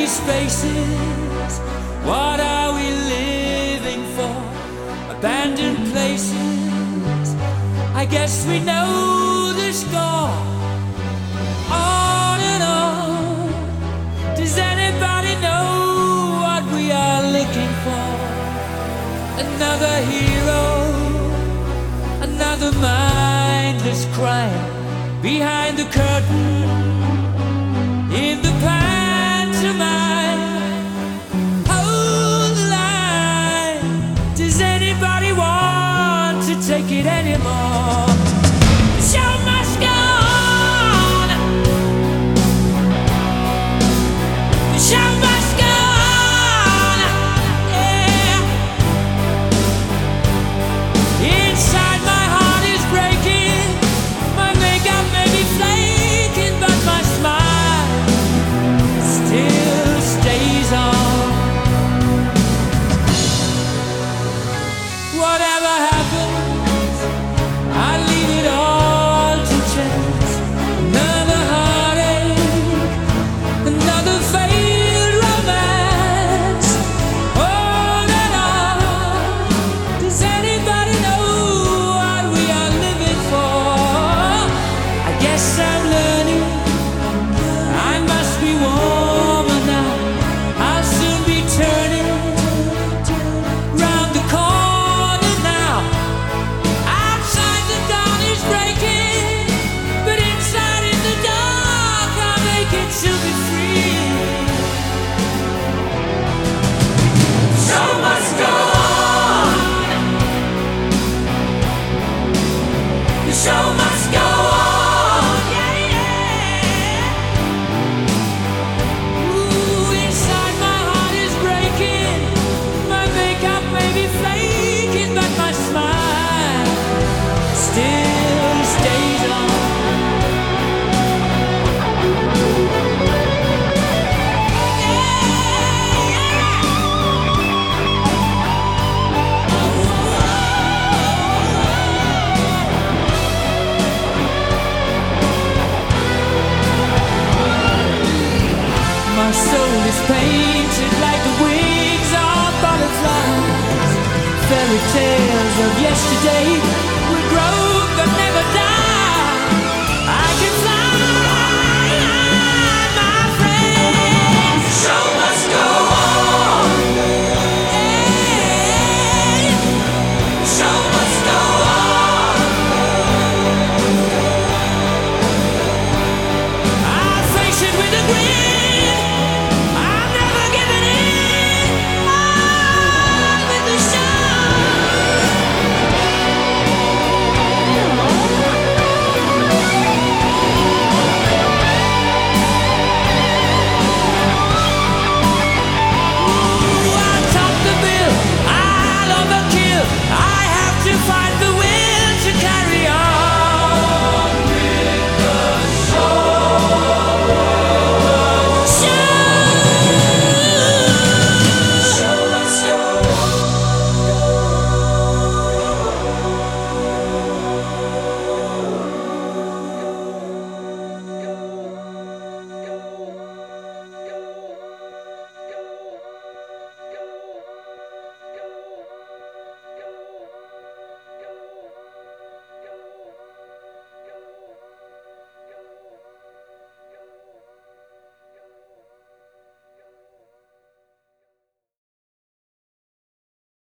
empty spaces. What are we living for? Abandoned places. I guess we know the score. On and on. Does anybody know what we are looking for? Another hero, another mindless crime behind the curtain in the pantomime. Hold the line. Does anybody want to take it anymore? The show must go on. The show must go on. Yeah. Inside my heart is breaking. My makeup may be flaking, but my smile still stays on. Whatever happens, I leave it all to chance. Another heartache, another failed romance. On and on. Does anybody know what we are living for? I guess I'm learning. I must be warmer now. I'll soon be turning round the corner now. Outside the dawn is breaking, but inside in the dark I'll make it to be free. The show must go on. The show must go on. Yeah, yeah. Ooh, inside my heart is breaking. My makeup may be flaking, but my smile still stays on. My soul is painted like the wings of butterflies. Fairy tales of yesterday